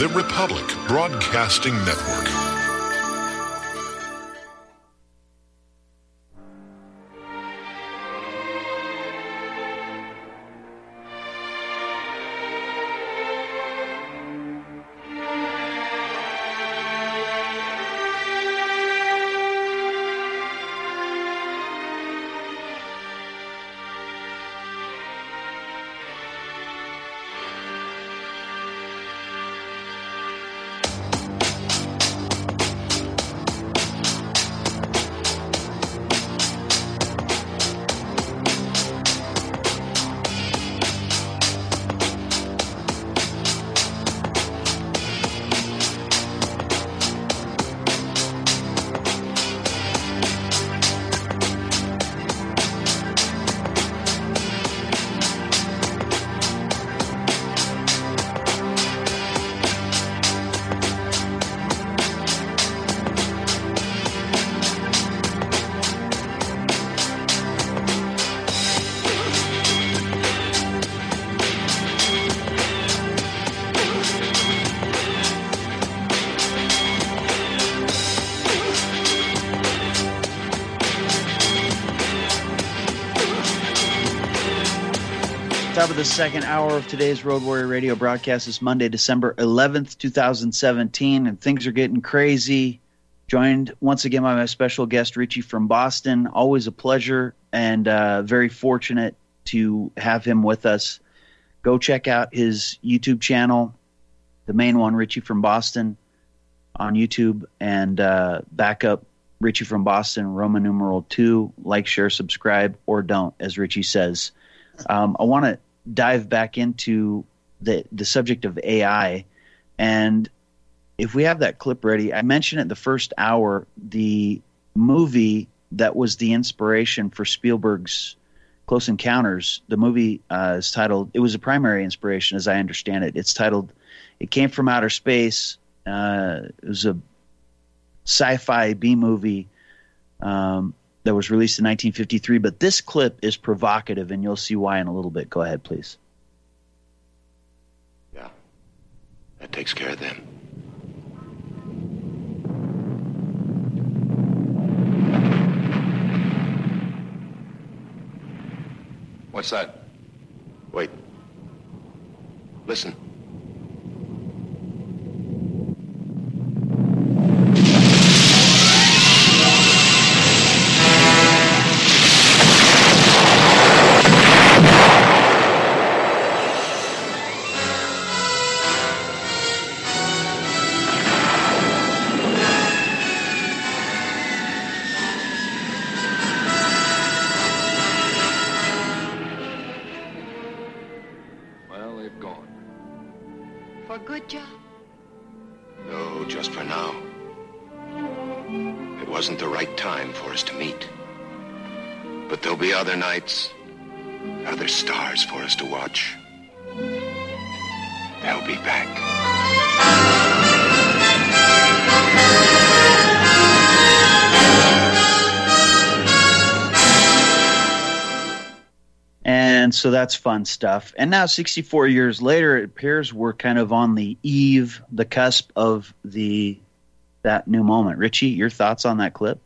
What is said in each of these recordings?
The Republic Broadcasting Network. Top of the second hour of today's Road Warrior Radio broadcast is Monday, December 11th, 2017, and things are getting crazy. Joined once again by my special guest, Richie from Boston. Always a pleasure and very fortunate to have him with us. Go check out his YouTube channel, the main one, Richie from Boston, on YouTube, and back up Richie from Boston, Roman numeral 2. Like, share, subscribe, or don't, as Richie says. I want to dive back into the subject of AI, and if we have that clip ready, I mentioned it the first hour, the movie that was the inspiration for Spielberg's Close Encounters. The movie is titled, it was a primary inspiration as I understand it. It's titled It Came From Outer Space. It was a sci-fi B-movie that was released in 1953, but this clip is provocative, and you'll see why in a little bit. Go ahead, please. Yeah, that takes care of them. What's that? Wait. Listen. Other nights, other stars for us to watch. They'll be back. And so that's fun stuff. And now 64 years later, it appears we're kind of on the eve, the cusp of that new moment. Richie, your thoughts on that clip?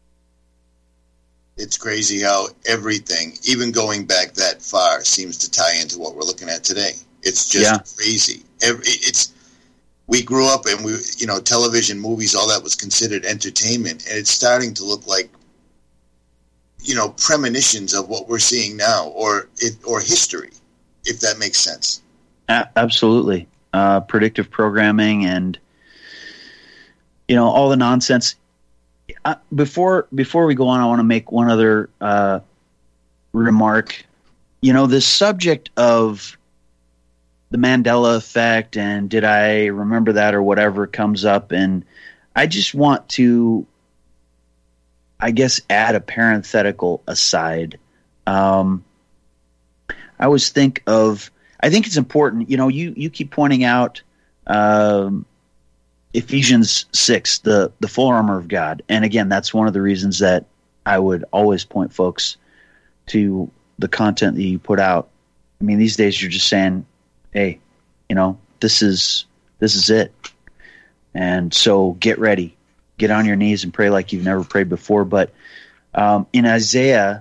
It's crazy how everything, even going back that far, seems to tie into what we're looking at today. It's just crazy. We grew up and television, movies, all that was considered entertainment, and it's starting to look like, premonitions of what we're seeing now, or history, if that makes sense. Absolutely, predictive programming and all the nonsense. Before we go on, I want to make one other remark. This subject of the Mandela effect and did I remember that or whatever comes up, and I just want to, I guess, add a parenthetical aside. I think it's important. You keep pointing out Ephesians 6, the full armor of God. And again, that's one of the reasons that I would always point folks to the content that you put out. I mean, these days you're just saying, hey, this is This is it. And so get ready. Get on your knees and pray like you've never prayed before. But in Isaiah,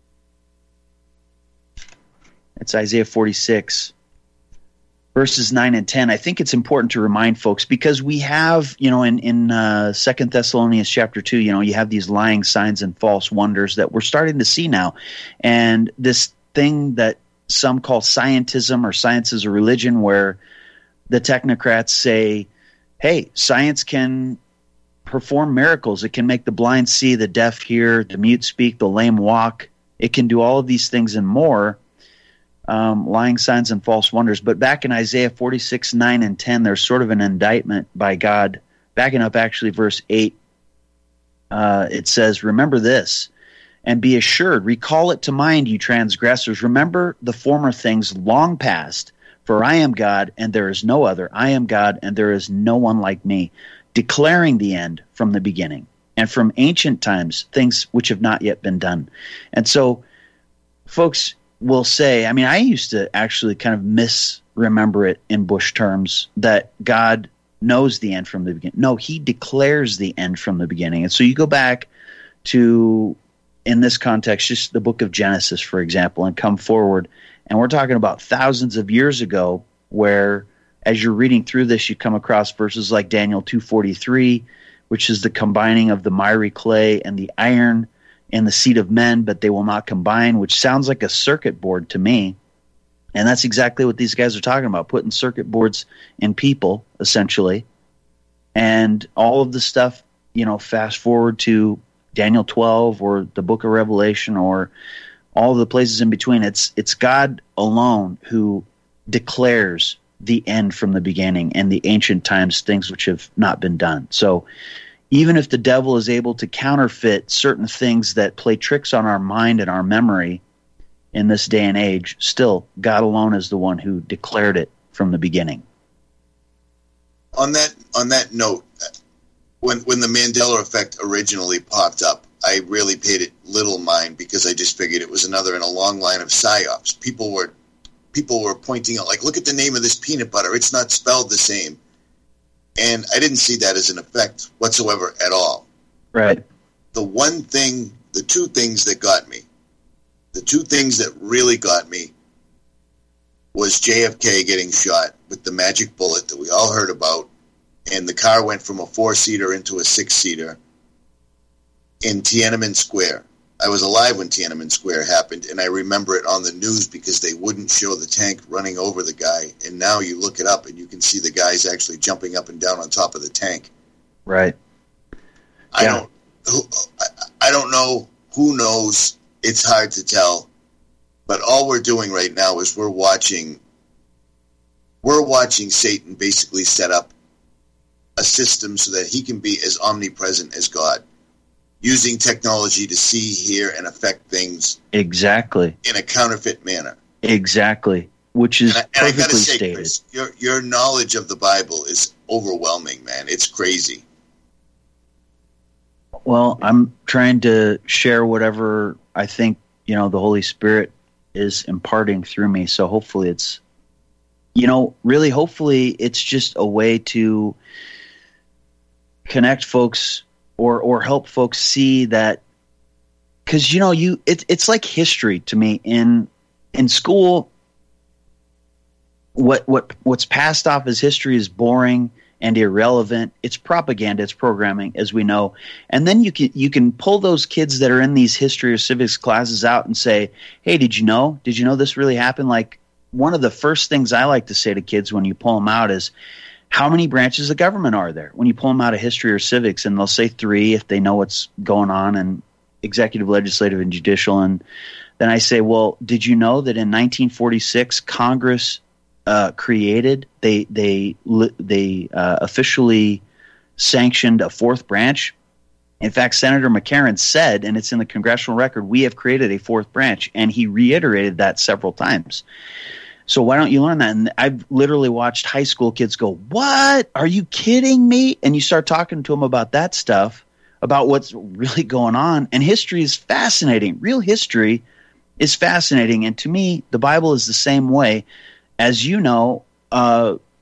it's Isaiah 46, verses 9 and 10. I think it's important to remind folks, because we have, in 2 Thessalonians chapter 2, you have these lying signs and false wonders that we're starting to see now. And this thing that some call scientism, or science is a religion, where the technocrats say, hey, science can perform miracles. It can make the blind see, the deaf hear, the mute speak, the lame walk. It can do all of these things and more, lying signs and false wonders. But back in Isaiah 46, 9 and 10, there's sort of an indictment by God. Backing up actually verse 8, it says, remember this, and be assured, recall it to mind, you transgressors. Remember the former things long past. For I am God, and there is no other. I am God, and there is no one like me, declaring the end from the beginning, and from ancient times, things which have not yet been done. And so folks will say, I used to actually kind of misremember it in Bush terms, that God knows the end from the beginning. No, he declares the end from the beginning. And so you go back to, in this context, just the book of Genesis, for example, and come forward. And we're talking about thousands of years ago, where as you're reading through this, you come across verses like Daniel 2:43, which is the combining of the miry clay and the iron in the seed of men, but they will not combine, which sounds like a circuit board to me. And that's exactly what these guys are talking about, putting circuit boards in people, essentially. And all of the stuff, fast forward to Daniel 12 or the book of Revelation or all of the places in between. It's God alone who declares the end from the beginning, and the ancient times, things which have not been done. So even if the devil is able to counterfeit certain things that play tricks on our mind and our memory in this day and age, still God alone is the one who declared it from the beginning. On that note, when the Mandela effect originally popped up, I really paid it little mind, because I just figured it was another in a long line of psyops. People were pointing out, like, look at the name of this peanut butter. It's not spelled the same. And I didn't see that as an effect whatsoever at all. Right. The two things that really got me was JFK getting shot with the magic bullet that we all heard about, and the car went from a 4-seater into a 6-seater in Tiananmen Square. I was alive when Tiananmen Square happened, and I remember it on the news because they wouldn't show the tank running over the guy. And now you look it up, and you can see the guys actually jumping up and down on top of the tank. Right. I don't know. Who knows? It's hard to tell. But all we're doing right now is we're watching Satan basically set up a system so that he can be as omnipresent as God, using technology to see, hear, and affect things exactly in a counterfeit manner. Exactly, which is perfectly I gotta say, stated. Chris, your knowledge of the Bible is overwhelming, man. It's crazy. Well, I'm trying to share whatever I think, the Holy Spirit is imparting through me. So hopefully it's, really hopefully it's just a way to connect folks or help folks see that, because it's like history to me. In school, what's passed off as history is boring and irrelevant. It's propaganda, it's programming, as we know. And then you can pull those kids that are in these history or civics classes out and say, hey, did you know this really happened? Like, one of the first things I like to say to kids when you pull them out is, how many branches of government are there? When you pull them out of history or civics, and they'll say 3 if they know what's going on, and executive, legislative, and judicial. And then I say, well, did you know that in 1946 Congress created, they officially sanctioned a 4th branch? In fact, Senator McCarran said, and it's in the congressional record, we have created a 4th branch, and he reiterated that several times. So why don't you learn that? And I've literally watched high school kids go, what? Are you kidding me? And you start talking to them about that stuff, about what's really going on. And history is fascinating. Real history is fascinating. And to me, the Bible is the same way. As you know,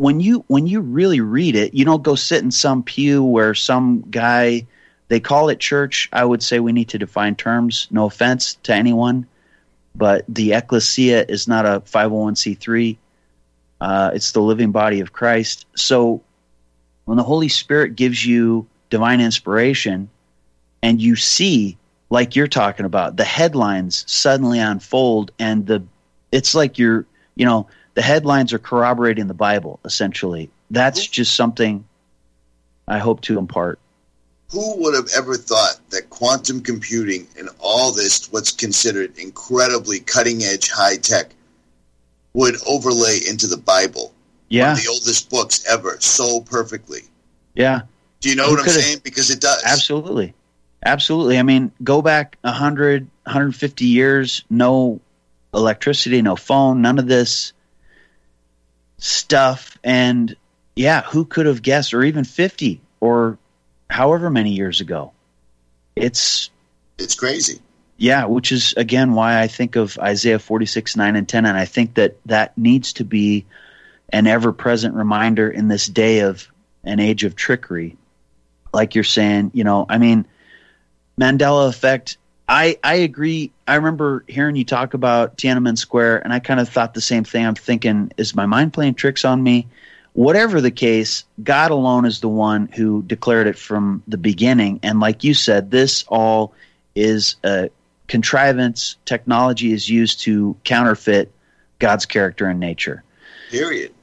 when you really read it, you don't go sit in some pew where some guy, they call it church. I would say we need to define terms. No offense to anyone, but the ecclesia is not a 501c3. It's the living body of Christ. So when the Holy Spirit gives you divine inspiration and you see, like you're talking about, the headlines suddenly unfold, and it's like the headlines are corroborating the Bible, essentially. That's just something I hope to impart. Who would have ever thought that quantum computing and all this, what's considered incredibly cutting-edge high-tech, would overlay into the Bible? Yeah. One of the oldest books ever, so perfectly. Yeah. Do you know what I'm saying? Because it does. Absolutely. Absolutely. I mean, go back 100, 150 years, no electricity, no phone, none of this stuff. And yeah, who could have guessed, or even 50 or however many years ago? It's crazy. Yeah, which is, again, why I think of Isaiah 46, 9 and 10, and I think that needs to be an ever-present reminder in this day of an age of trickery. Like you're saying, I mean, Mandela effect, I agree. I remember hearing you talk about Tiananmen Square, and I kind of thought the same thing. I'm thinking, is my mind playing tricks on me? Whatever the case, God alone is the one who declared it from the beginning. And like you said, this all is a contrivance. Technology is used to counterfeit God's character and nature. Period.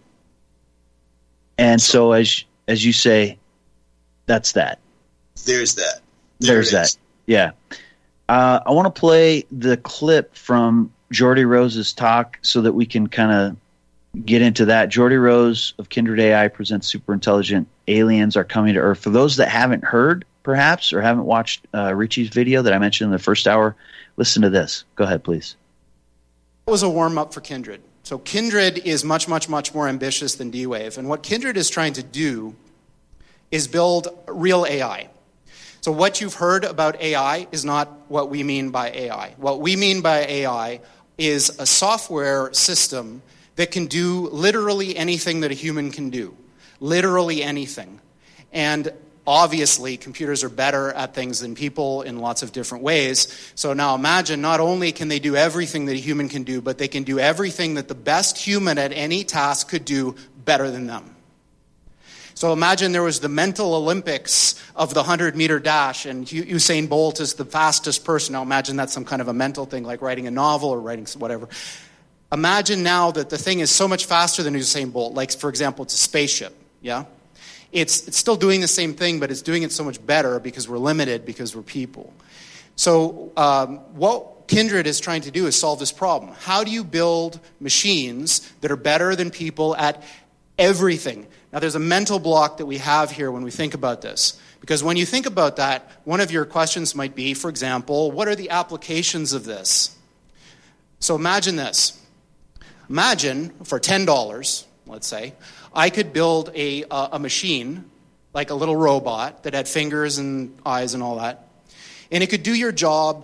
And so as you say, that's that. There's that. There's that. Yeah. I want to play the clip from Geordie Rose's talk so that we can kind of get into that. Geordie Rose of Kindred AI presents Super Intelligent Aliens Are Coming to Earth. For those that haven't heard, perhaps, or haven't watched Richie's video that I mentioned in the first hour, listen to this. Go ahead, please. It was a warm-up for Kindred. So Kindred is much, much, much more ambitious than D-Wave. And what Kindred is trying to do is build real AI. So what you've heard about AI is not what we mean by AI. What we mean by AI is a software system that can do literally anything that a human can do. Literally anything. And obviously, computers are better at things than people in lots of different ways. So now imagine, not only can they do everything that a human can do, but they can do everything that the best human at any task could do better than them. So imagine there was the mental Olympics of the 100-meter dash, and Usain Bolt is the fastest person. Now imagine that's some kind of a mental thing, like writing a novel or writing whatever. Imagine now that the thing is so much faster than Usain Bolt. Like, for example, it's a spaceship, yeah? It's still doing the same thing, but it's doing it so much better because we're limited, because we're people. So what Kindred is trying to do is solve this problem. How do you build machines that are better than people at everything? Now, there's a mental block that we have here when we think about this. Because when you think about that, one of your questions might be, for example, what are the applications of this? So imagine this. Imagine, for $10, let's say, I could build a machine, like a little robot, that had fingers and eyes and all that. And it could do your job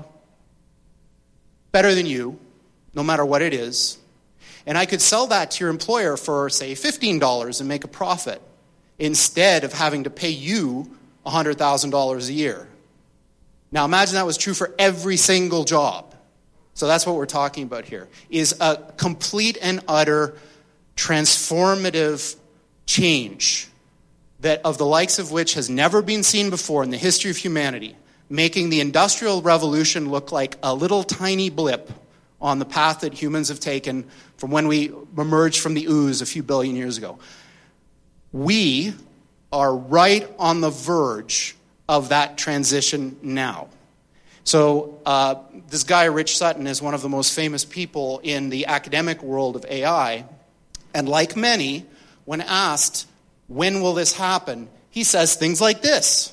better than you, no matter what it is. And I could sell that to your employer for, say, $15 and make a profit, instead of having to pay you $100,000 a year. Now imagine that was true for every single job. So that's what we're talking about here, is a complete and utter transformative change that of the likes of which has never been seen before in the history of humanity, making the Industrial Revolution look like a little tiny blip on the path that humans have taken from when we emerged from the ooze a few billion years ago. We are right on the verge of that transition now. So this guy, Rich Sutton, is one of the most famous people in the academic world of AI. And like many, when asked, when will this happen, he says things like this.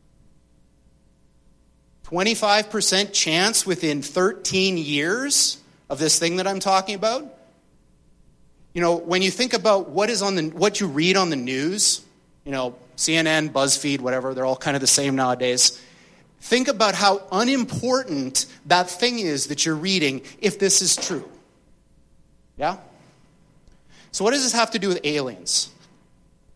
25% chance within 13 years of this thing that I'm talking about. You know, when you think about what you read on the news, you know, CNN, BuzzFeed, whatever, they're all kind of the same nowadays. Think about how unimportant that thing is that you're reading if this is true. Yeah? So what does this have to do with aliens?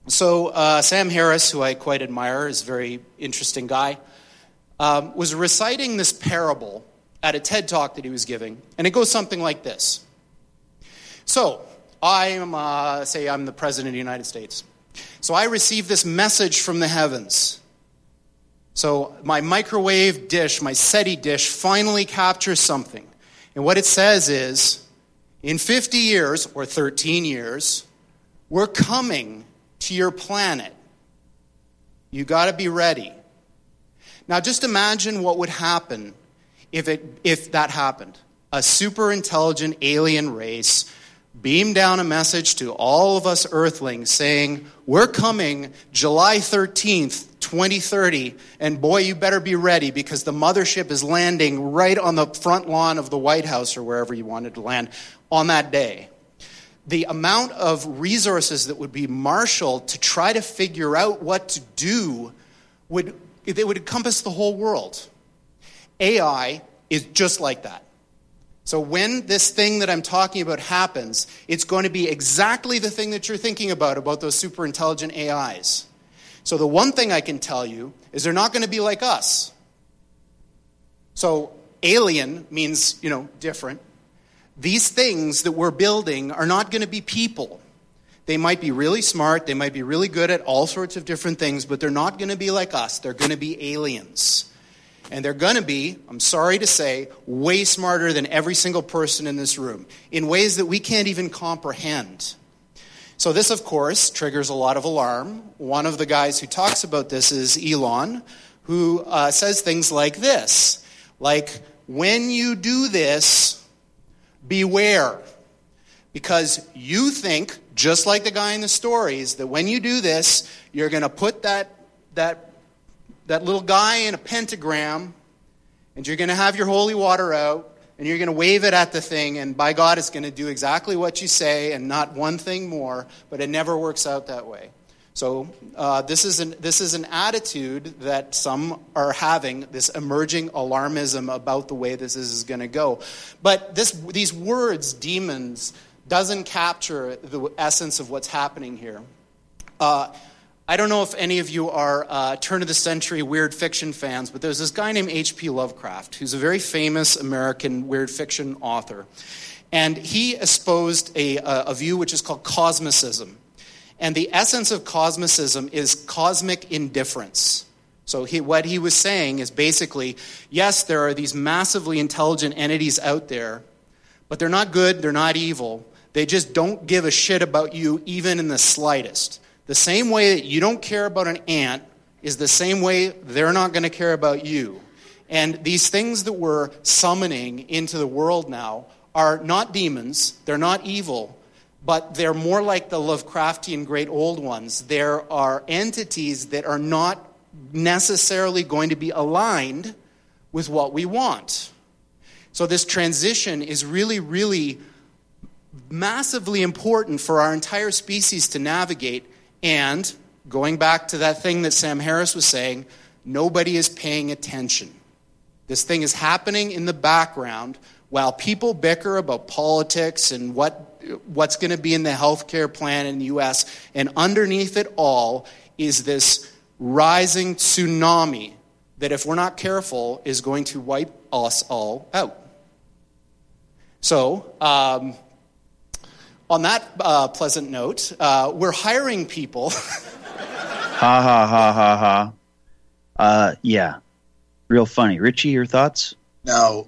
So Sam Harris, who I quite admire, is a very interesting guy, was reciting this parable at a TED Talk that he was giving, and it goes something like this. So, I'm the President of the United States. So I received this message from the heavens. So my microwave dish, my SETI dish, finally captures something. And what it says is, in 50 years, or 13 years, we're coming to your planet. You got to be ready. Now just imagine what would happen if that happened. A super intelligent alien race beamed down a message to all of us Earthlings saying, we're coming July 13th, 2030, and boy, you better be ready because the mothership is landing right on the front lawn of the White House or wherever you wanted to land on that day. The amount of resources that would be marshaled to try to figure out what to do would encompass the whole world. AI is just like that. So when this thing that I'm talking about happens, it's going to be exactly the thing that you're thinking about those super intelligent AIs. So the one thing I can tell you is they're not going to be like us. So alien means, different. These things that we're building are not going to be people. They might be really smart, they might be really good at all sorts of different things, but they're not going to be like us. They're going to be aliens. And they're going to be, I'm sorry to say, way smarter than every single person in this room, in ways that we can't even comprehend. So this, of course, triggers a lot of alarm. One of the guys who talks about this is Elon, who says things like this, like, when you do this, beware. Because you think, just like the guy in the stories, that when you do this, you're going to put that little guy in a pentagram, and you're going to have your holy water out, and you're going to wave it at the thing, and by God, it's going to do exactly what you say, and not one thing more, but it never works out that way. So this is an attitude that some are having, this emerging alarmism about the way this is going to go. But these words, demons, doesn't capture the essence of what's happening here. I don't know if any of you are turn-of-the-century weird fiction fans, but there's this guy named H.P. Lovecraft, who's a very famous American weird fiction author. And he espoused a view which is called cosmicism. And the essence of cosmicism is cosmic indifference. So what he was saying is basically, yes, there are these massively intelligent entities out there, but they're not good, they're not evil. They just don't give a shit about you even in the slightest. The same way that you don't care about an ant is the same way they're not going to care about you. And these things that we're summoning into the world now are not demons, they're not evil, but they're more like the Lovecraftian great old ones. There are entities that are not necessarily going to be aligned with what we want. So this transition is really, really massively important for our entire species to navigate. And going back to that thing that Sam Harris was saying, nobody is paying attention. This thing is happening in the background while people bicker about politics and what's going to be in the healthcare plan in the U.S. And underneath it all is this rising tsunami that, if we're not careful, is going to wipe us all out. So, on that pleasant note, we're hiring people. Ha ha ha ha ha. Yeah, real funny. Richie, your thoughts? Now,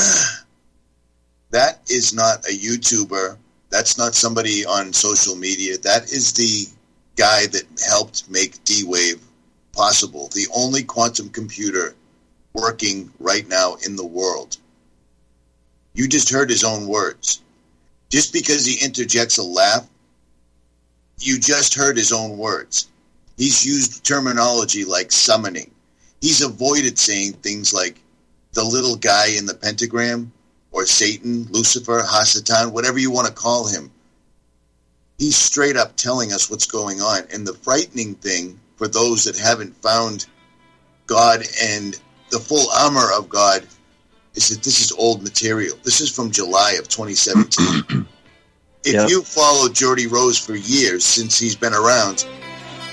that is not a YouTuber. That's not somebody on social media. That is the guy that helped make D-Wave possible. The only quantum computer working right now in the world. You just heard his own words. Just because he interjects a laugh, you just heard his own words. He's used terminology like summoning. He's avoided saying things like the little guy in the pentagram, or Satan, Lucifer, Hasatan, whatever you want to call him. He's straight up telling us what's going on. And the frightening thing for those that haven't found God and the full armor of God is that this is old material. This is from July of 2017. If you followed Geordie Rose for years since he's been around,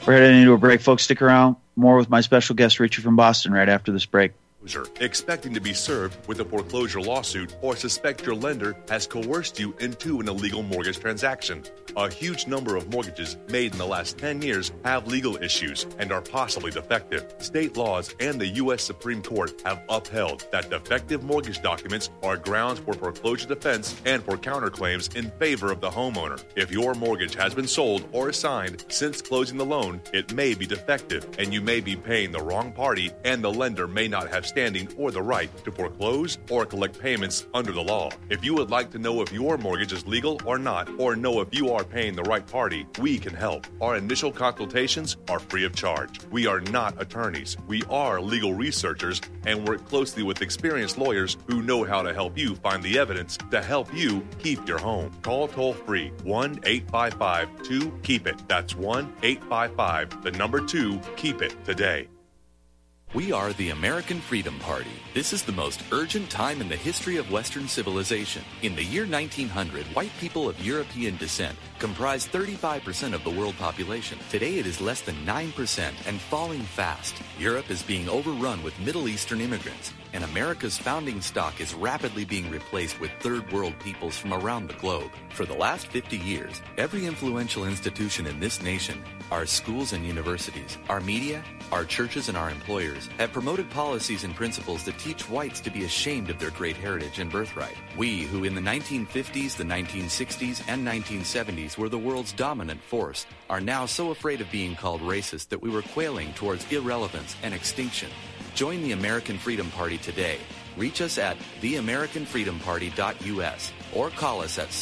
We're heading into a break, folks. Stick around. More with my special guest, Richie from Boston, right after this break. Expecting to be served with a foreclosure lawsuit or suspect your lender has coerced you into an illegal mortgage transaction. A huge number of mortgages made in the last 10 years have legal issues and are possibly defective. State laws and the U.S. Supreme Court have upheld that defective mortgage documents are grounds for foreclosure defense and for counterclaims in favor of the homeowner. If your mortgage has been sold or assigned since closing the loan, it may be defective and you may be paying the wrong party, and the lender may not have standing or the right to foreclose or collect payments under the law. If you would like to know if your mortgage is legal or not, or know if you are paying the right party, we can help. Our initial consultations are free of charge. We are not attorneys. We are legal researchers and work closely with experienced lawyers who know how to help you find the evidence to help you keep your home. Call toll-free 1-855-2-KEEP-IT. That's 1-855-2-KEEP-IT today. We are the American Freedom Party. This is the most urgent time in the history of Western civilization. In the year 1900, white people of European descent comprised 35% of the world population. Today it is less than 9% and falling fast. Europe is being overrun with Middle Eastern immigrants, and America's founding stock is rapidly being replaced with third world peoples from around the globe. For the last 50 years, every influential institution in this nation, our schools and universities, our media, our churches, and our employers have promoted policies and principles that teach whites to be ashamed of their great heritage and birthright. We, who in the 1950s, the 1960s, and 1970s were the world's dominant force, are now so afraid of being called racist that we were quailing towards irrelevance and extinction. Join the American Freedom Party today. Reach us at theamericanfreedomparty.us or call us at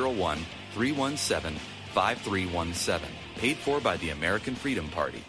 701-317-5317. Paid for by the American Freedom Party.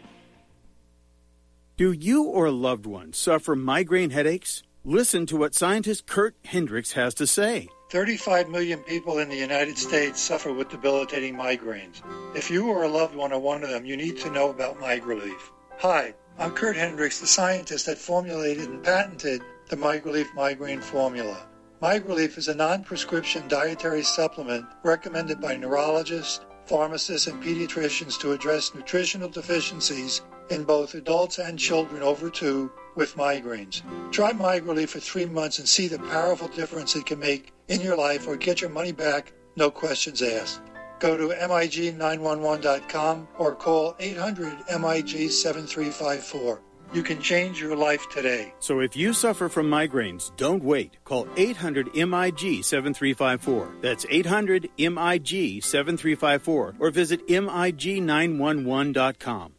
Do you or a loved one suffer migraine headaches? Listen to what scientist Kurt Hendricks has to say. 35 million people in the United States suffer with debilitating migraines. If you or a loved one are one of them, you need to know about MigraLief. Hi, I'm Kurt Hendricks, the scientist that formulated and patented the MigraLief migraine formula. MigraLief is a non-prescription dietary supplement recommended by neurologists, pharmacists, and pediatricians to address nutritional deficiencies in both adults and children over 2 with migraines. Try MigraLief for 3 months and see the powerful difference it can make in your life, or get your money back, no questions asked. Go to MIG911.com or call 800-MIG-7354. You can change your life today. So if you suffer from migraines, don't wait. Call 800-MIG-7354. That's 800-MIG-7354. Or visit MIG911.com.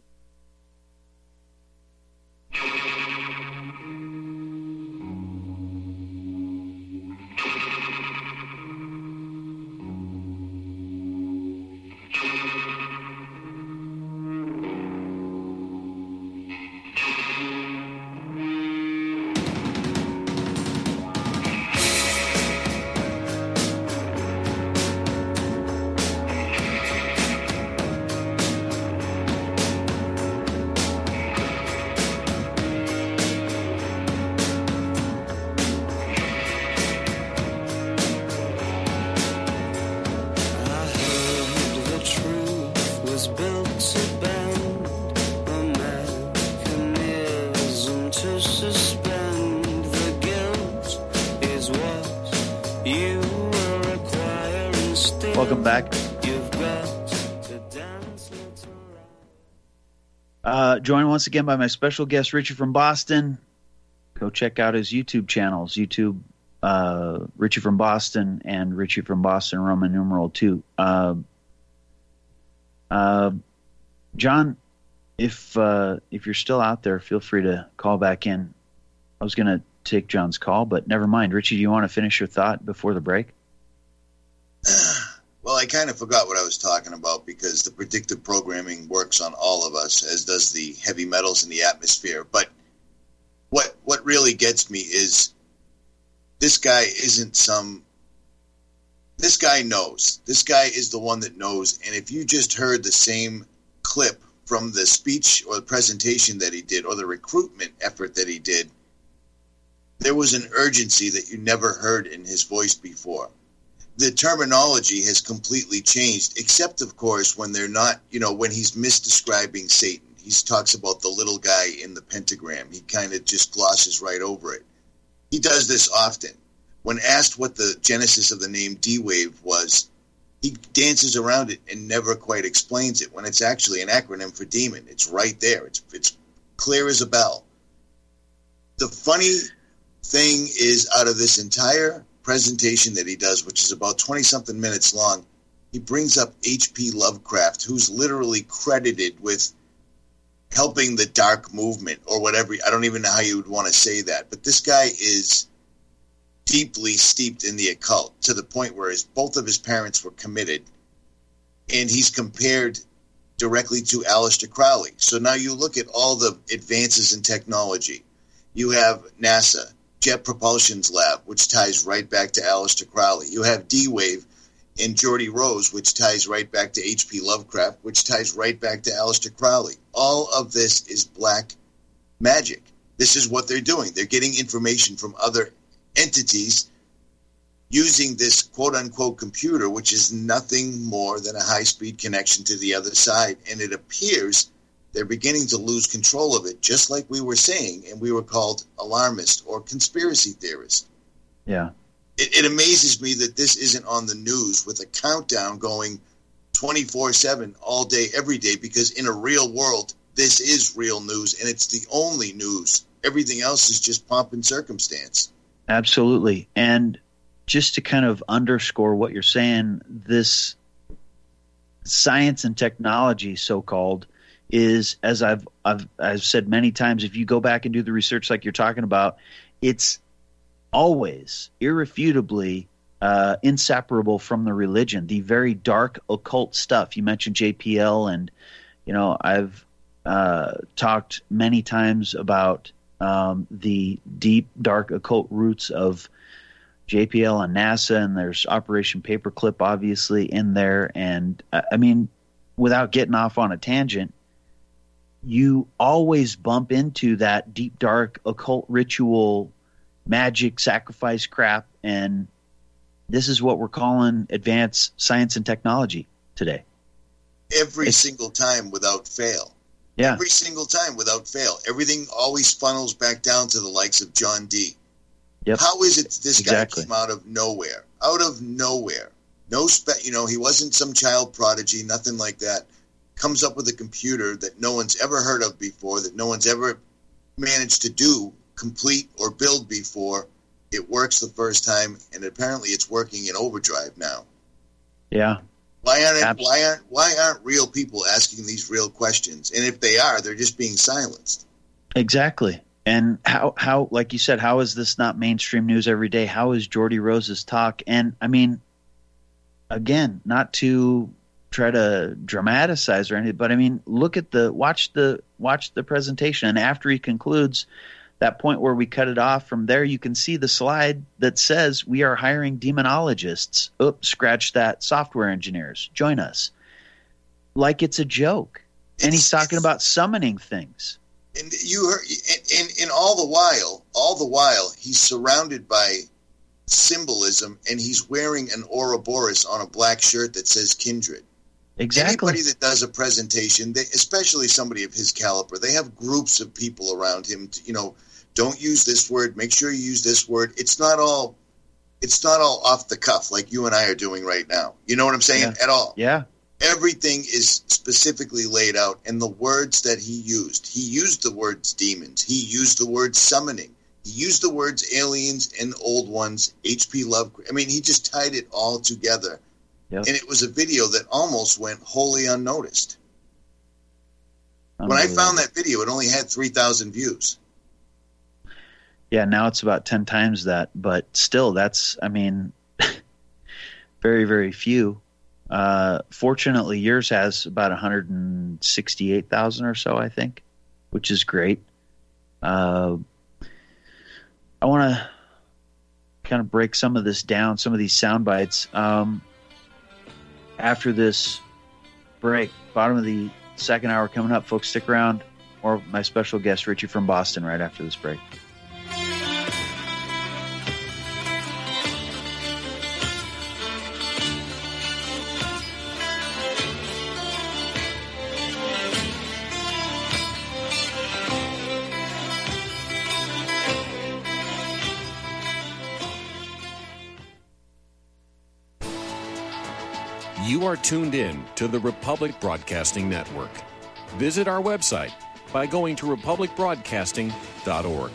Welcome back. Joined once again by my special guest, Richie from Boston. Go check out his YouTube channels, Richie from Boston and Richie from Boston, Roman numeral 2. John, if you're still out there, feel free to call back in. I was going to take John's call, but never mind. Richie, do you want to finish your thought before the break? Well, I kind of forgot what I was talking about, because the predictive programming works on all of us, as does the heavy metals in the atmosphere. But what really gets me is this guy isn't some... This guy knows. This guy is the one that knows. And if you just heard the same clip from the speech or the presentation that he did, or the recruitment effort that he did, there was an urgency that you never heard in his voice before. the terminology has completely changed, except, of course, when they're not, when he's misdescribing Satan. He talks about the little guy in the pentagram. He kind of just glosses right over it. He does this often. When asked what the genesis of the name D-Wave was, he dances around it and never quite explains it, when it's actually an acronym for demon. It's right there. It's clear as a bell. The funny thing is, out of this entire presentation that he does, which is about 20-something minutes long, he brings up H.P. Lovecraft, who's literally credited with helping the dark movement or whatever. I don't even know how you would want to say that. But this guy is deeply steeped in the occult to the point where both of his parents were committed. And he's compared directly to Aleister Crowley. So now you look at all the advances in technology. You have NASA, Jet Propulsion's lab, which ties right back to Aleister Crowley. You have D-Wave and Geordie Rose, which ties right back to H.P. Lovecraft, which ties right back to Aleister Crowley. All of this is black magic. This is what they're doing. They're getting information from other entities using this quote-unquote computer, which is nothing more than a high-speed connection to the other side. And it appears they're beginning to lose control of it, just like we were saying, and we were called alarmist or conspiracy theorist. Yeah. It amazes me that this isn't on the news with a countdown going 24/7 all day, every day, because in a real world, this is real news, and it's the only news. Everything else is just pomp and circumstance. Absolutely. And just to kind of underscore what you're saying, this science and technology, so-called, is, as I've said many times, if you go back and do the research like you're talking about, it's always irrefutably inseparable from the religion, the very dark occult stuff. You mentioned JPL, and I've talked many times about the deep dark occult roots of JPL and NASA, and there's Operation Paperclip obviously in there. And I mean, without getting off on a tangent, you always bump into that deep dark occult ritual magic sacrifice crap, and this is what we're calling advanced science and technology today. Every single time without fail. Yeah. Every single time without fail. Everything always funnels back down to the likes of John Dee. Yep. How is it this guy came out of nowhere? Out of nowhere. No he wasn't some child prodigy, nothing like that. Comes up with a computer that no one's ever heard of before, that no one's ever managed to do, complete, or build before. It works the first time, and apparently it's working in overdrive now. Yeah. Why aren't real people asking these real questions? And if they are, they're just being silenced. Exactly. And how like you said, how is this not mainstream news every day? How is Geordie Rose's talk? And I mean, again, not to try to dramatize or anything, but I mean, watch the presentation, and after he concludes that point where we cut it off, from there you can see the slide that says we are hiring demonologists. Oops, scratch that, software engineers, join us. Like it's a joke. And he's talking about summoning things. And you heard, and all the while he's surrounded by symbolism, and he's wearing an Ouroboros on a black shirt that says Kindred. Exactly. Anybody that does a presentation, especially somebody of his caliber, they have groups of people around him to, don't use this word, make sure you use this word. It's not all off the cuff like you and I are doing right now. You know what I'm saying? Yeah. At all. Yeah. Everything is specifically laid out, and the words that he used the words demons. He used the word summoning. He used the words aliens and old ones, H.P. Lovecraft. I mean, he just tied it all together. Yep. And it was a video that almost went wholly unnoticed. When I found that video, it only had 3,000 views. Yeah, now it's about 10 times that, but still, that's, I mean, very, very few. Fortunately, yours has about 168,000 or so, I think, which is great. I want to kind of break some of this down, some of these sound bites. After this break, bottom of the second hour coming up, folks, stick around. Or my special guest, Richie from Boston, right after this break. You are tuned in to the Republic Broadcasting Network. Visit our website by going to republicbroadcasting.org.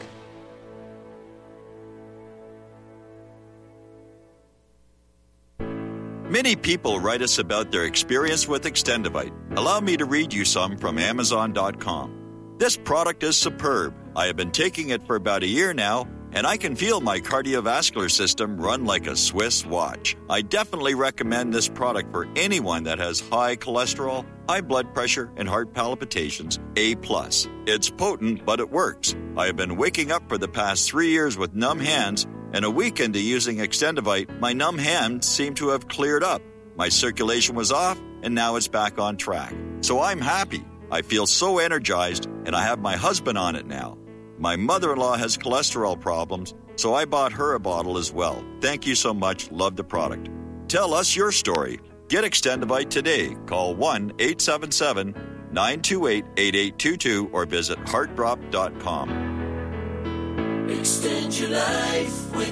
Many people write us about their experience with Extendivite. Allow me to read you some from Amazon.com. This product is superb. I have been taking it for about a year now, and I can feel my cardiovascular system run like a Swiss watch. I definitely recommend this product for anyone that has high cholesterol, high blood pressure, and heart palpitations, A+. It's potent, but it works. I have been waking up for the past 3 years with numb hands, and a week into using Extendivite, my numb hands seem to have cleared up. My circulation was off, and now it's back on track. So I'm happy. I feel so energized, and I have my husband on it now. My mother-in-law has cholesterol problems, so I bought her a bottle as well. Thank you so much. Love the product. Tell us your story. Get Extendivite today. Call 1-877-928-8822 or visit heartdrop.com. Extend your life with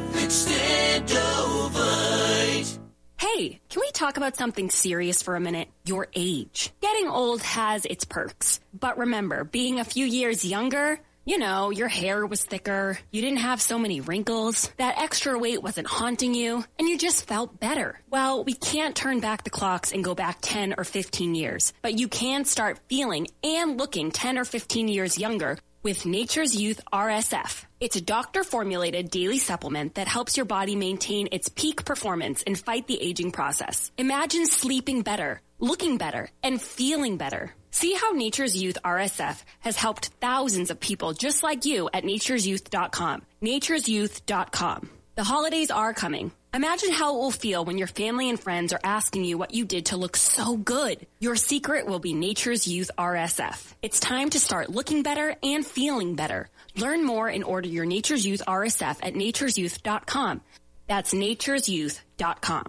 Extendovite. Hey, can we talk about something serious for a minute? Your age. Getting old has its perks. But remember, being a few years younger, you know, your hair was thicker, you didn't have so many wrinkles, that extra weight wasn't haunting you, and you just felt better. Well, we can't turn back the clocks and go back 10 or 15 years, but you can start feeling and looking 10 or 15 years younger with Nature's Youth RSF. It's a doctor-formulated daily supplement that helps your body maintain its peak performance and fight the aging process. Imagine sleeping better, looking better, and feeling better. See how Nature's Youth RSF has helped thousands of people just like you at naturesyouth.com. Naturesyouth.com. The holidays are coming. Imagine how it will feel when your family and friends are asking you what you did to look so good. Your secret will be Nature's Youth RSF. It's time to start looking better and feeling better. Learn more and order your Nature's Youth RSF at naturesyouth.com. That's naturesyouth.com.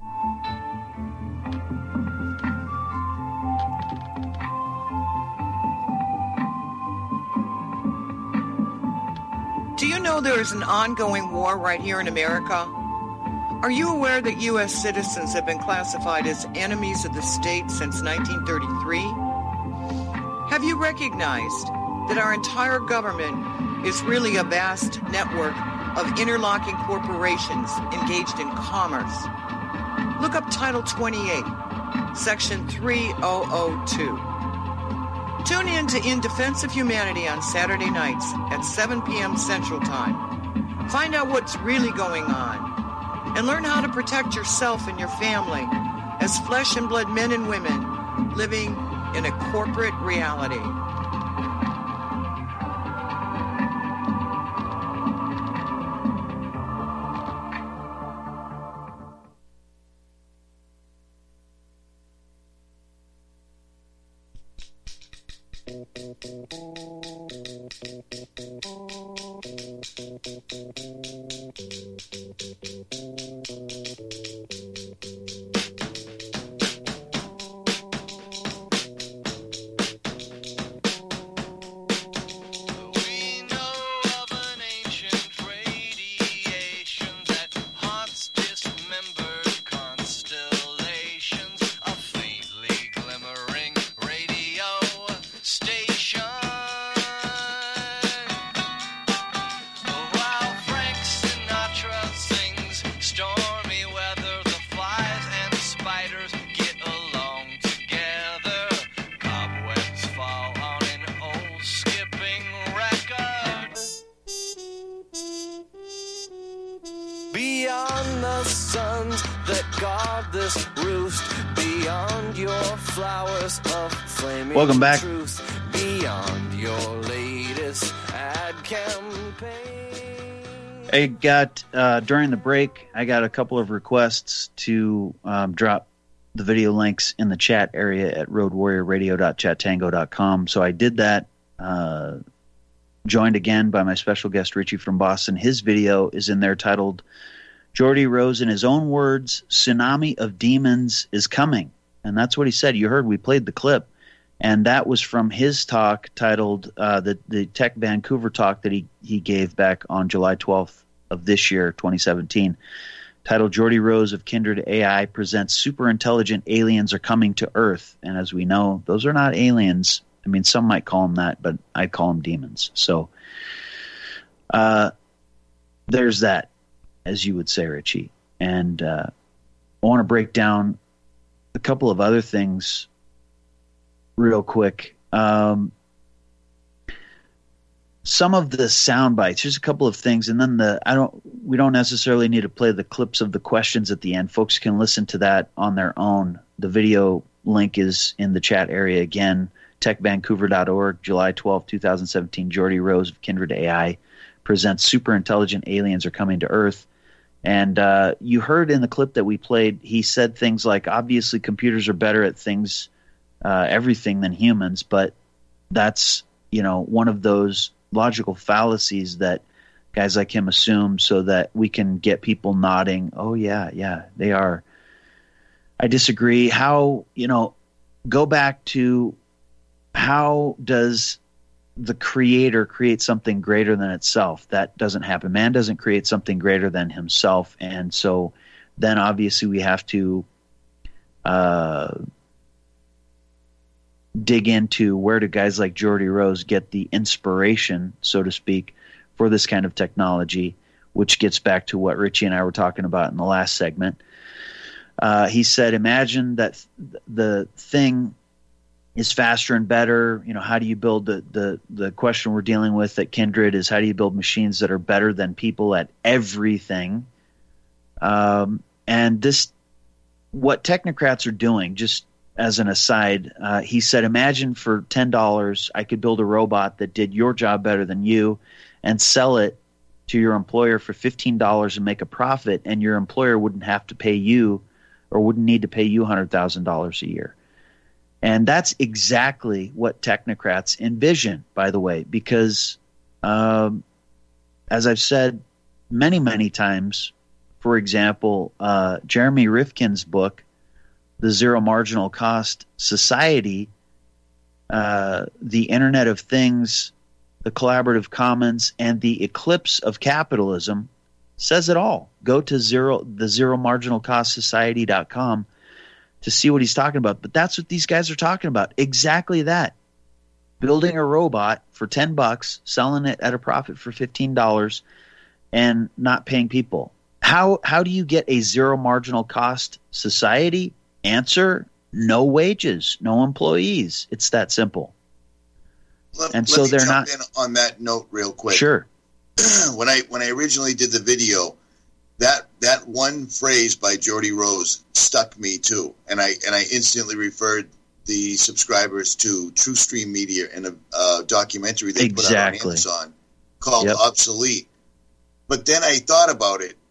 Do you know there is an ongoing war right here in America? Are you aware that U.S. citizens have been classified as enemies of the state since 1933? Have you recognized that our entire government is really a vast network of interlocking corporations engaged in commerce? Look up Title 28, Section 3002. Tune in to In Defense of Humanity on Saturday nights at 7 p.m. Central Time. Find out what's really going on and learn how to protect yourself and your family as flesh and blood men and women living in a corporate reality. Beyond the suns that guard this roost, beyond your flowers of flaming Welcome back. truth, beyond your latest ad campaign. I got, during the break, I got a couple of requests to drop the video links in the chat area at roadwarriorradio.chattango.com. So I did that, joined again by my special guest, Richie from Boston. His video is in there titled, Geordie Rose, in his own words, Tsunami of Demons is Coming. And that's what he said. You heard, we played the clip. And that was from his talk titled, the Tech Vancouver talk that he gave back on July 12th of this year, 2017. titled Geordie Rose of Kindred AI presents super intelligent aliens are coming to Earth. And as we know, those are not aliens. I mean, some might call them that, but I call them demons. So there's that, as you would say, Richie. And I want to break down a couple of other things real quick. Some of the sound bites, just a couple of things, and then we don't necessarily need to play the clips of the questions at the end. Folks can listen to that on their own. The video link is in the chat area again, techvancouver.org, July 12, 2017. Geordie Rose of Kindred AI presents super intelligent aliens are coming to Earth. And you heard in the clip that we played, he said things like, obviously computers are better at things, everything than humans, but that's, one of those logical fallacies that guys like him assume so that we can get people nodding. Oh yeah, they are. I disagree. How, go back to how does the creator create something greater than itself? That doesn't happen. Man doesn't create something greater than himself. And so then obviously we have to dig into where do guys like Geordie Rose get the inspiration, so to speak, for this kind of technology, which gets back to what Richie and I were talking about in the last segment. He said, imagine that the thing is faster and better. How do you build the question we're dealing with at Kindred is how do you build machines that are better than people at everything? And this, what technocrats are doing, just as an aside, he said, imagine for $10, I could build a robot that did your job better than you and sell it to your employer for $15 and make a profit, and your employer wouldn't have to pay you or wouldn't need to pay you $100,000 a year. And that's exactly what technocrats envision, by the way, because as I've said many, many times, for example, Jeremy Rifkin's book, The Zero Marginal Cost Society, the Internet of Things, the Collaborative Commons, and the Eclipse of Capitalism says it all. Go to thezeromarginalcostsociety.com to see what he's talking about. But that's what these guys are talking about. Exactly that. Building a robot for $10, selling it at a profit for $15, and not paying people. How do you get a zero marginal cost society? Answer: no wages, no employees. It's that simple. Let me jump in on that note real quick. Sure. When I originally did the video, that one phrase by Geordie Rose stuck me too, and I instantly referred the subscribers to TrueStream Media in a documentary they put out on Amazon called Obsolete. But then I thought about it.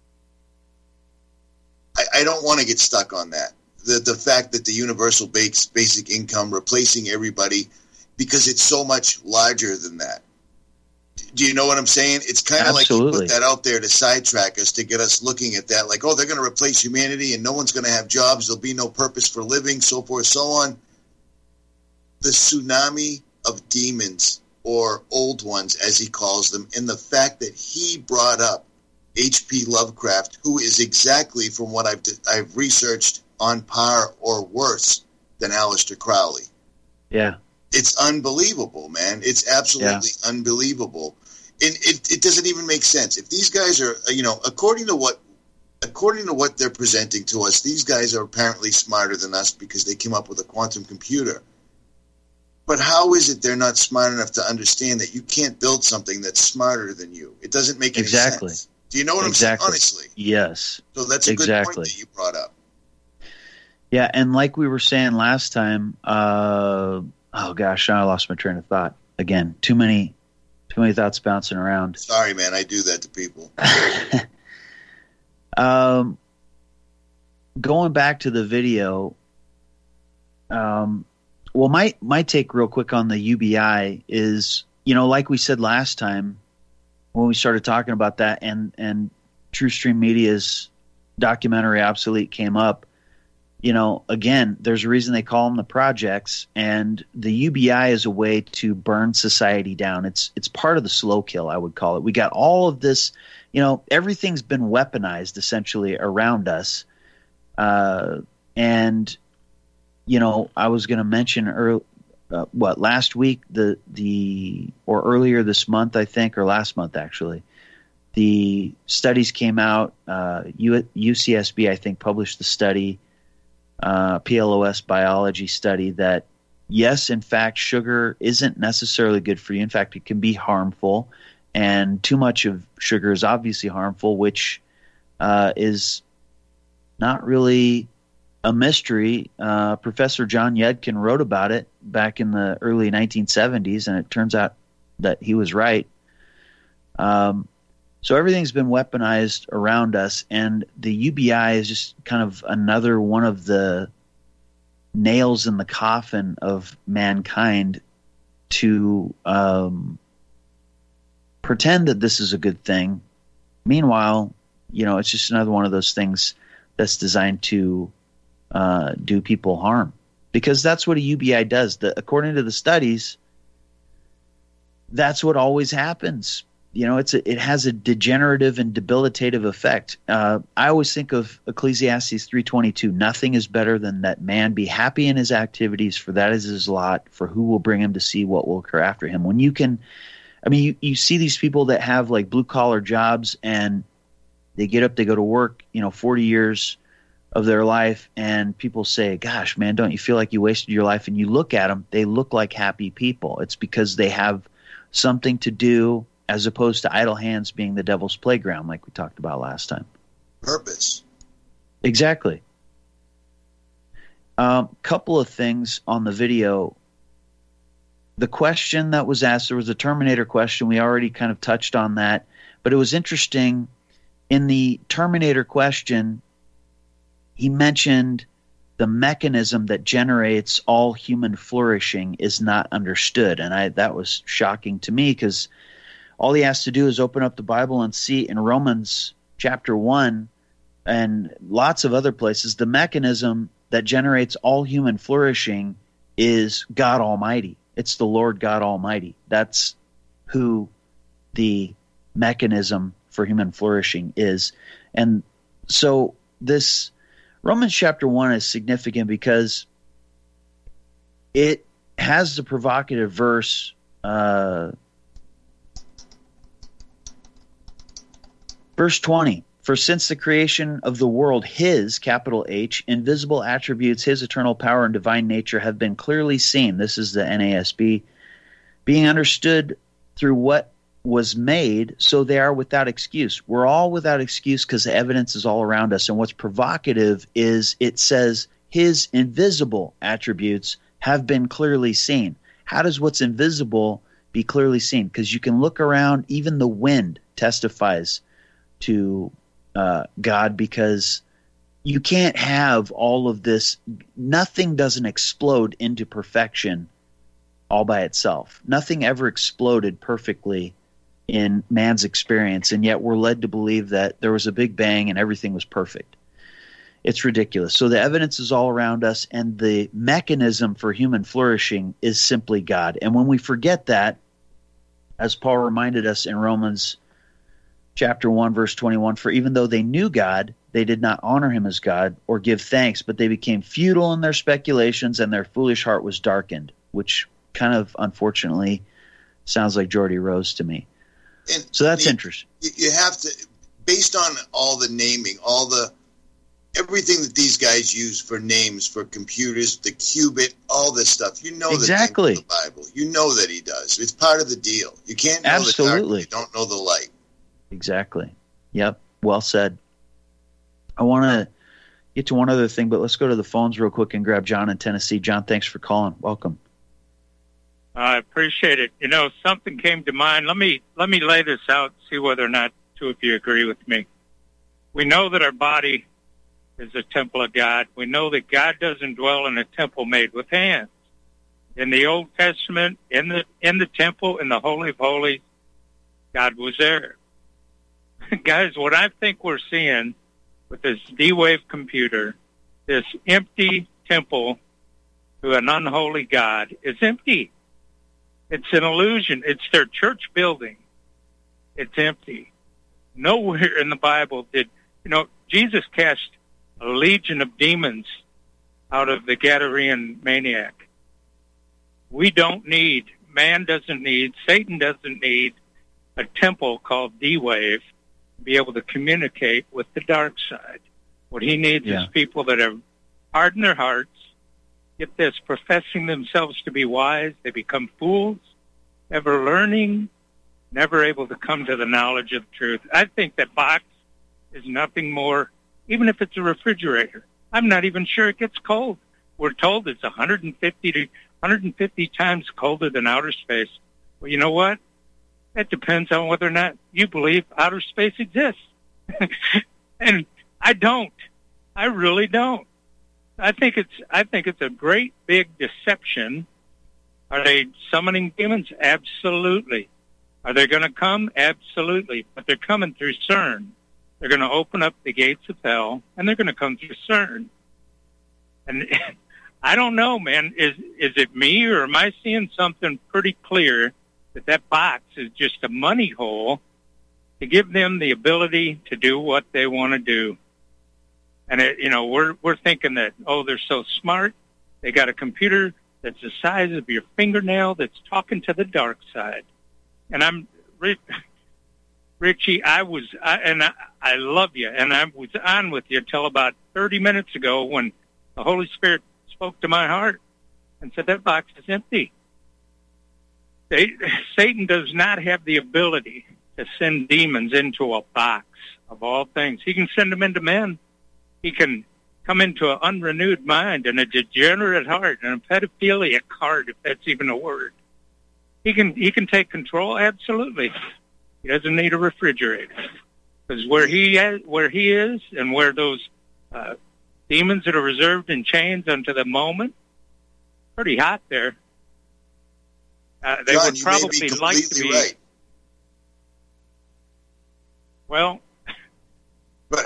I don't want to get stuck on that. The fact that the universal basic income replacing everybody, because it's so much larger than that. Do you know what I'm saying? It's kind of like you put that out there to sidetrack us, to get us looking at that like, oh, they're going to replace humanity and no one's going to have jobs. There'll be no purpose for living, so forth, so on. The tsunami of demons, or old ones, as he calls them, and the fact that he brought up H.P. Lovecraft, who is exactly, from what I've researched, on par or worse than Aleister Crowley. Yeah. It's unbelievable, man. It's absolutely unbelievable. And it doesn't even make sense. If these guys are, according to what they're presenting to us, these guys are apparently smarter than us because they came up with a quantum computer. But how is it they're not smart enough to understand that you can't build something that's smarter than you? It doesn't make any sense. Do you know what I'm saying? Honestly. Yes. So that's a good point that you brought up. Yeah, and like we were saying last time, oh gosh, now I lost my train of thought. Again, too many thoughts bouncing around. Sorry, man, I do that to people. Going back to the video, well, my take real quick on the UBI is, like we said last time when we started talking about that, and TrueStream Media's documentary Obsolete came up. Again, there's a reason they call them the projects, and the UBI is a way to burn society down. It's part of the slow kill, I would call it. We got all of this, everything's been weaponized essentially around us. And, I was going to mention last week, or earlier this month, I think, or last month actually, the studies came out. UCSB, I think, published the study, PLOS biology study, that yes, in fact, sugar isn't necessarily good for you. In fact, it can be harmful, and too much of sugar is obviously harmful, which is not really a mystery. Professor John Yudkin wrote about it back in the early 1970s, and it turns out that he was right. So everything's been weaponized around us, and the UBI is just kind of another one of the nails in the coffin of mankind to pretend that this is a good thing. Meanwhile, it's just another one of those things that's designed to do people harm, because that's what a UBI does. According to the studies, that's what always happens. It has a degenerative and debilitative effect. I always think of Ecclesiastes 3:22. Nothing is better than that man be happy in his activities, for that is his lot. For who will bring him to see what will occur after him? When you can, you see these people that have like blue collar jobs, and they get up, they go to work, 40 years of their life, and people say, gosh, man, don't you feel like you wasted your life? And you look at them, they look like happy people. It's because they have something to do, as opposed to idle hands being the devil's playground, like we talked about last time. Purpose. Exactly. Couple of things on the video. The question that was asked, there was a Terminator question. We already kind of touched on that. But it was interesting. In the Terminator question, he mentioned the mechanism that generates all human flourishing is not understood. And that was shocking to me, because all he has to do is open up the Bible and see in Romans chapter 1 and lots of other places, the mechanism that generates all human flourishing is God Almighty. It's the Lord God Almighty. That's who the mechanism for human flourishing is. And so this Romans chapter 1 is significant because it has the provocative verse, verse 20, for since the creation of the world, his, capital H, invisible attributes, his eternal power and divine nature have been clearly seen. This is the NASB. Being understood through what was made, so they are without excuse. We're all without excuse because the evidence is all around us. And what's provocative is it says his invisible attributes have been clearly seen. How does what's invisible be clearly seen? Because you can look around, even the wind testifies to God, because you can't have all of this. Nothing doesn't explode into perfection all by itself. Nothing ever exploded perfectly in man's experience, and yet we're led to believe that there was a big bang and everything was perfect. It's ridiculous. So the evidence is all around us, and the mechanism for human flourishing is simply God. And when we forget that, as Paul reminded us in Romans chapter 1, verse 21, for even though they knew God, they did not honor him as God or give thanks, but they became futile in their speculations, and their foolish heart was darkened, which kind of, unfortunately, sounds like Geordie Rose to me. And so that's interesting. You have to, based on all the naming, everything that these guys use for names for computers, the qubit, all this stuff, exactly. The Bible. You know that he does. It's part of the deal. You can't know the dark if you don't know the light. Exactly. Yep. Well said. I want to get to one other thing, but let's go to the phones real quick and grab John in Tennessee. John, thanks for calling. Welcome. I appreciate it. Something came to mind. Let me lay this out, see whether or not two of you agree with me. We know that our body is a temple of God. We know that God doesn't dwell in a temple made with hands. In the Old Testament, in the temple, in the Holy of Holies, God was there. Guys, what I think we're seeing with this D-Wave computer, this empty temple to an unholy God, is empty. It's an illusion. It's their church building. It's empty. Nowhere in the Bible did, Jesus cast a legion of demons out of the Gadarene maniac. Man doesn't need, Satan doesn't need a temple called D-Wave to be able to communicate with the dark side. What he needs is people that have hardened their hearts, get this, professing themselves to be wise. They become fools, ever learning, never able to come to the knowledge of truth. I think that box is nothing more, even if it's a refrigerator. I'm not even sure it gets cold. We're told it's 150 times colder than outer space. Well, you know what? It depends on whether or not you believe outer space exists. And I don't. I really don't. I think it's a great big deception. Are they summoning demons? Absolutely. Are they going to come? Absolutely. But they're coming through CERN. They're going to open up the gates of hell, and they're going to come through CERN. And I don't know, man. Is it me, or am I seeing something pretty clear that box is just a money hole to give them the ability to do what they want to do? And we're thinking that, they're so smart. They got a computer that's the size of your fingernail that's talking to the dark side. And Richie, I love you, and I was on with you till about 30 minutes ago when the Holy Spirit spoke to my heart and said that box is empty. Satan does not have the ability to send demons into a box of all things. He can send them into men. He can come into an unrenewed mind and a degenerate heart and a pedophiliac heart, if that's even a word. He can take control, absolutely. He doesn't need a refrigerator, because where he is, and where those demons that are reserved in chains unto the moment, pretty hot there. They John, would probably like to be. Right. Well, but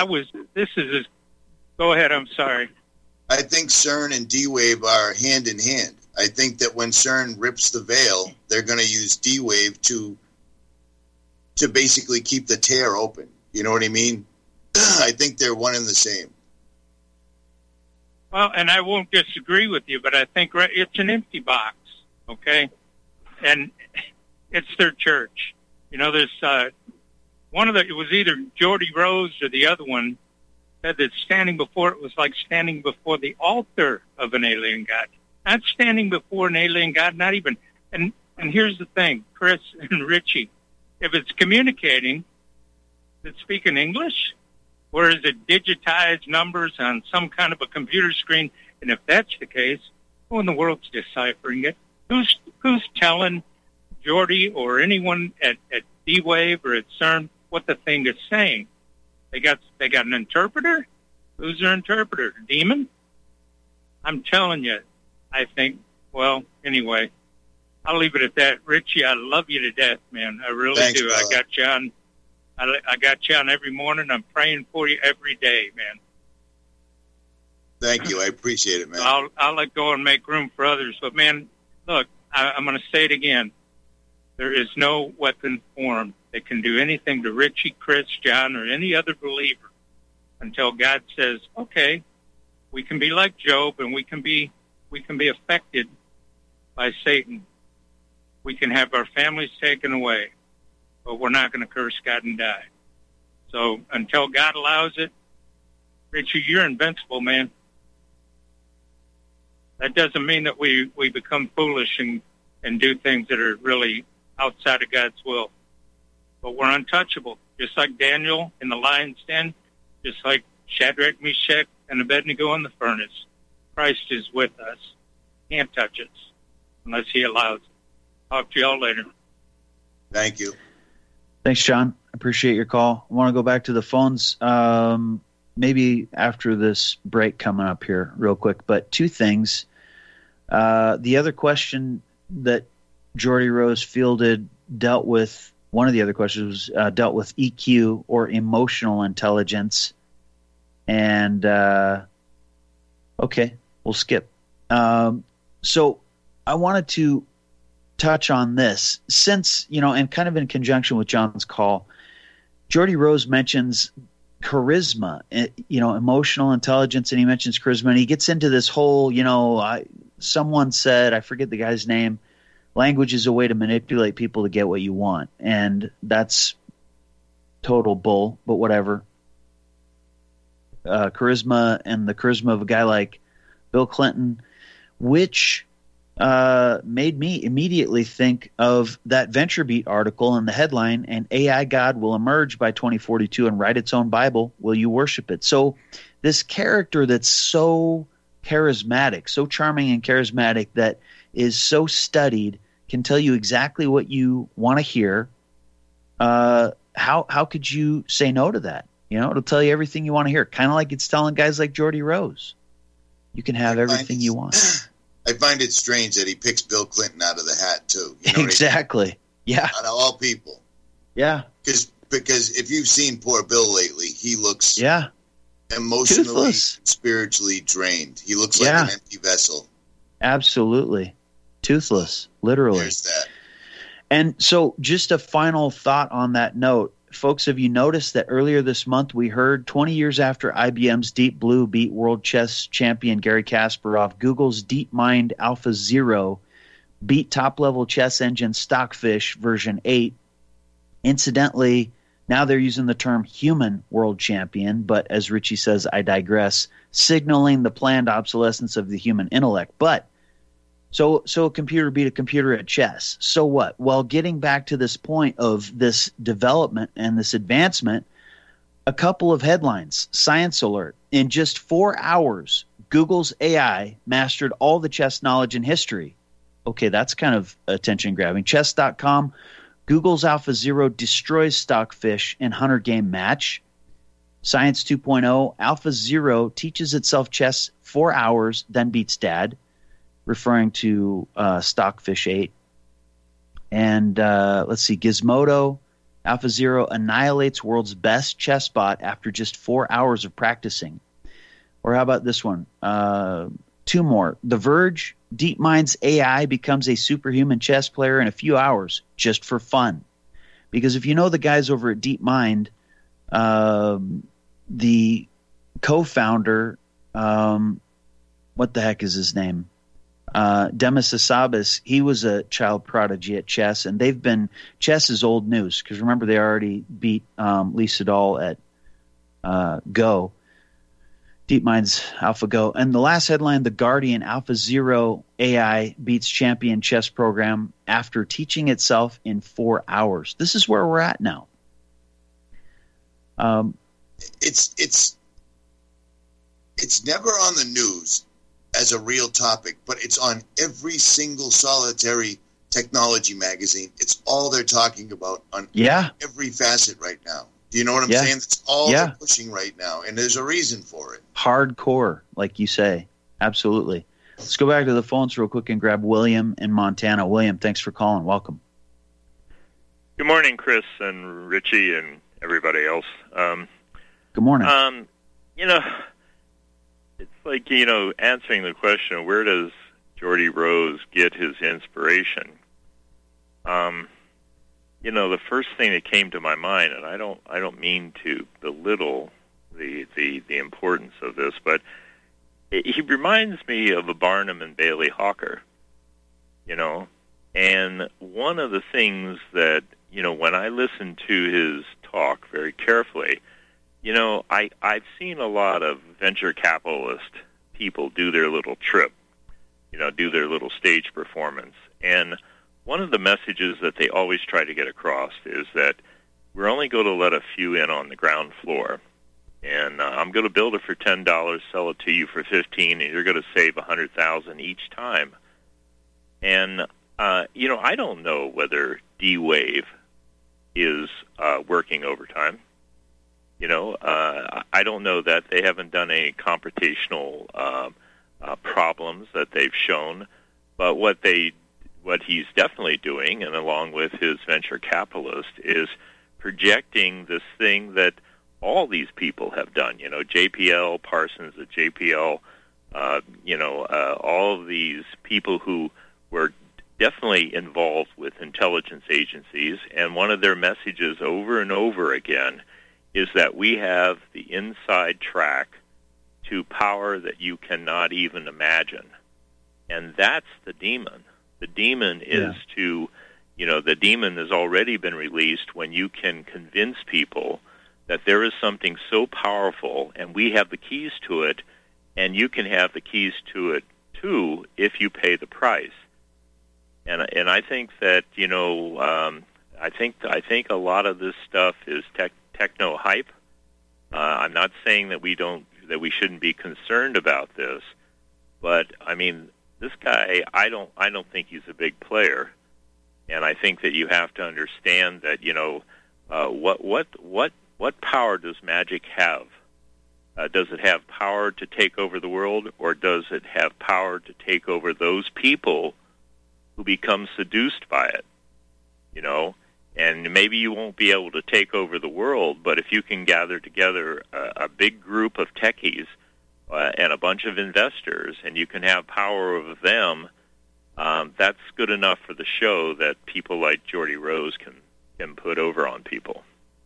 go ahead. I'm sorry. I think CERN and D-Wave are hand in hand. I think that when CERN rips the veil, they're going to use D-Wave to basically keep the tear open. You know what I mean? I think they're one and the same. Well, and I won't disagree with you, but I think it's an empty box, okay? And it's their church. There's it was either Geordie Rose or the other one said that standing before it was like standing before the altar of an alien god. Not standing before an alien god, not even. And here's the thing, Chris and Richie, if it's communicating, is it speaking English? Or is it digitized numbers on some kind of a computer screen? And if that's the case, who in the world's deciphering it? Who's telling Geordie or anyone at D-Wave or at CERN what the thing is saying? They got an interpreter? Who's their interpreter? A demon? I'm telling you, I think, well, anyway, I'll leave it at that. Richie, I love you to death, man. I really do. Brother. I got you on every morning. I'm praying for you every day, man. Thank you. I appreciate it, man. I'll let go and make room for others. But, man, look, I'm going to say it again. There is no weapon formed that can do anything to Richie, Chris, John, or any other believer until God says, okay, we can be like Job, and we can be affected by Satan. We can have our families taken away, but we're not going to curse God and die. So until God allows it, Richie, you're invincible, man. That doesn't mean that we become foolish and do things that are really outside of God's will. But we're untouchable, just like Daniel in the lion's den, just like Shadrach, Meshach, and Abednego in the furnace. Christ is with us. Can't touch us unless he allows it. Talk to y'all later. Thank you. Thanks, John. Appreciate your call. I want to go back to the phones maybe after this break coming up here real quick. But two things. The other question that Geordie Rose fielded one of the other questions was dealt with EQ or emotional intelligence. And, okay, we'll skip. So I wanted to touch on this since, and kind of in conjunction with John's call, Geordie Rose mentions charisma, emotional intelligence, and he mentions charisma, and he gets into this whole, someone said, I forget the guy's name, language is a way to manipulate people to get what you want, and that's total bull, but whatever. Charisma and the charisma of a guy like Bill Clinton, which made me immediately think of that VentureBeat article in the headline, "An AI God will emerge by 2042 and write its own Bible. Will you worship it?" So this character that's so charismatic, so charming and charismatic, that is so studied, can tell you exactly what you want to hear. How could you say no to that? It'll tell you everything you want to hear, kind of like it's telling guys like Geordie Rose. You can have everything you want. I find it strange that he picks Bill Clinton out of the hat, too. Exactly. Yeah. Out of all people. Yeah. Because if you've seen poor Bill lately, he looks emotionally, toothless, spiritually drained. He looks like an empty vessel. Absolutely. Toothless, literally. There's that. And so just a final thought on that note. Folks, have you noticed that earlier this month we heard 20 years after IBM's Deep Blue beat world chess champion Garry Kasparov, Google's DeepMind AlphaZero beat top-level chess engine Stockfish version 8. Incidentally, now they're using the term human world champion, but as Richie says, I digress, signaling the planned obsolescence of the human intellect. But so a computer beat a computer at chess. So what? Well, getting back to this point of this development and this advancement, a couple of headlines. Science alert. In just 4 hours, Google's AI mastered all the chess knowledge in history. Okay, that's kind of attention-grabbing. Chess.com, Google's AlphaZero destroys Stockfish in 100-game match. Science 2.0, AlphaZero teaches itself chess 4 hours, then beats Dad, referring to Stockfish 8. And let's see, Gizmodo, AlphaZero annihilates world's best chess bot after just 4 hours of practicing. Or how about this one? 2 more. The Verge, DeepMind's AI becomes a superhuman chess player in a few hours just for fun. Because if you know the guys over at DeepMind, the co-founder, what the heck is his name? Demis Hassabis, he was a child prodigy at chess, and chess is old news, because remember they already beat Lee Sedol at Go, DeepMind's AlphaGo. And the last headline, The Guardian, AlphaZero AI beats champion chess program after teaching itself in 4 hours. This is where we're at now. It's never on the news as a real topic, but it's on every single solitary technology magazine. It's all they're talking about on every facet right now. Do you know what I'm saying? It's all they're pushing right now, and there's a reason for it. Hardcore, like you say. Absolutely. Let's go back to the phones real quick and grab William in Montana. William, thanks for calling. Welcome. Good morning, Chris and Richie and everybody else. Good morning. It's like, answering the question, where does Geordie Rose get his inspiration? The first thing that came to my mind, and I don't mean to belittle the importance of this, but he reminds me of a Barnum and Bailey Hawker, and one of the things that, when I listen to his talk very carefully, I've seen a lot of venture capitalist people do their little trip, do their little stage performance. And one of the messages that they always try to get across is that we're only going to let a few in on the ground floor. And I'm going to build it for $10, sell it to you for $15, and you're going to save $100,000 each time. And, I don't know whether D-Wave is working overtime. I don't know that. They haven't done any computational problems that they've shown, but what he's definitely doing, and along with his venture capitalist, is projecting this thing that all these people have done. JPL, Parsons at JPL, all of these people who were definitely involved with intelligence agencies, and one of their messages over and over again is that we have the inside track to power that you cannot even imagine. And that's the demon. The demon is the demon has already been released when you can convince people that there is something so powerful, and we have the keys to it, and you can have the keys to it too if you pay the price. And I think that I think a lot of this stuff is techno hype. I'm not saying that we shouldn't be concerned about this, but I mean, this guy, I don't think he's a big player, and I think that you have to understand that what power does magic have? Does it have power to take over the world, or does it have power to take over those people who become seduced by it? And maybe you won't be able to take over the world, but if you can gather together a big group of techies and a bunch of investors, and you can have power over them, that's good enough for the show that people like Geordie Rose can put over on people.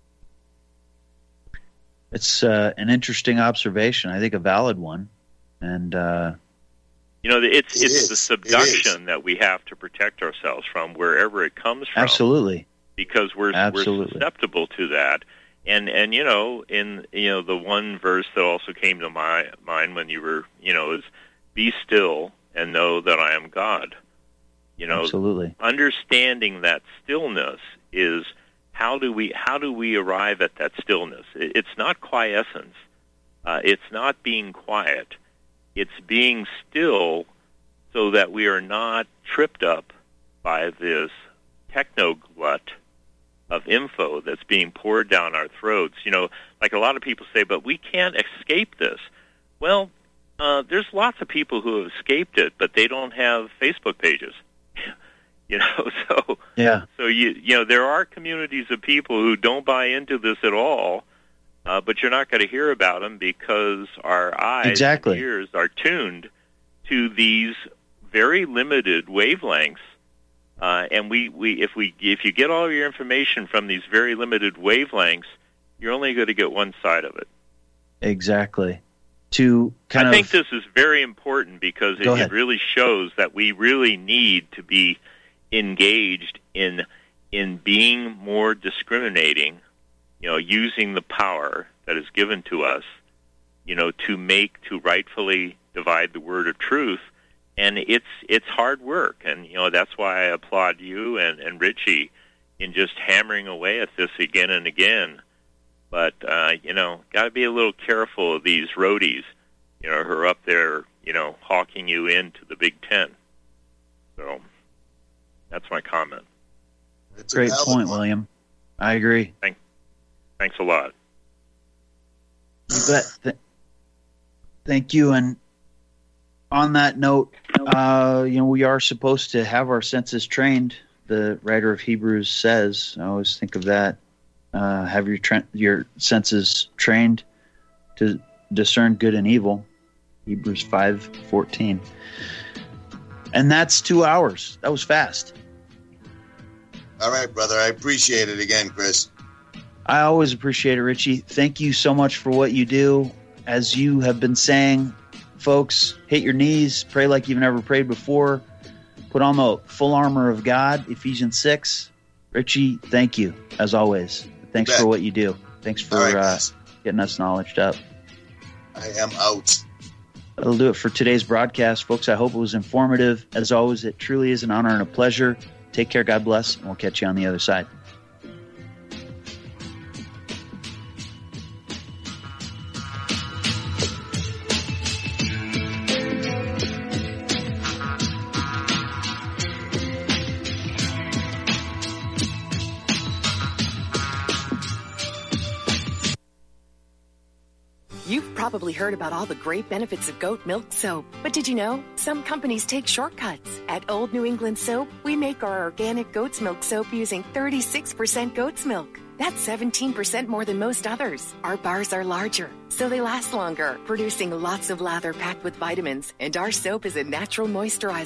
It's an interesting observation. I think a valid one, and it's the subduction that we have to protect ourselves from, wherever it comes from. Absolutely, because we're susceptible to that. And in the one verse that also came to my mind when you were is be still and know that I am God. Absolutely. Understanding that stillness is how do we arrive at that stillness? It's not quiescence. It's not being quiet. It's being still so that we are not tripped up by this techno glut of info that's being poured down our throats. Like a lot of people say, but we can't escape this. Well, there's lots of people who have escaped it, but they don't have Facebook pages. So there are communities of people who don't buy into this at all, but you're not going to hear about them because our eyes and ears are tuned to these very limited wavelengths. And if you get all your information from these very limited wavelengths, you're only going to get one side of it. Exactly. I think this is very important because it really shows that we really need to be engaged in being more discriminating, using the power that is given to us, to rightfully divide the word of truth. And it's hard work, and that's why I applaud you and Richie in just hammering away at this again and again. But got to be a little careful of these roadies, who are up there, hawking you into the Big Ten. So that's my comment. Great point, William. I agree. Thanks a lot. You bet. Thank you. And on that note, we are supposed to have our senses trained. The writer of Hebrews says, I always think of that. Have your senses trained to discern good and evil. Hebrews 5:14. And that's 2 hours. That was fast. All right, brother. I appreciate it again, Chris. I always appreciate it, Richie. Thank you so much for what you do. As you have been saying, folks, hit your knees, pray like you've never prayed before, put on the full armor of God, Ephesians 6. Richie, thank you, as always. Thanks for what you do. Thanks for getting us knowledged up. I am out. That'll do it for today's broadcast, folks. I hope it was informative. As always, it truly is an honor and a pleasure. Take care, God bless, and we'll catch you on the other side. You've probably heard about all the great benefits of goat milk soap. But did you know? Some companies take shortcuts. At Old New England Soap, we make our organic goat's milk soap using 36% goat's milk. That's 17% more than most others. Our bars are larger, so they last longer, producing lots of lather packed with vitamins. And our soap is a natural moisturizer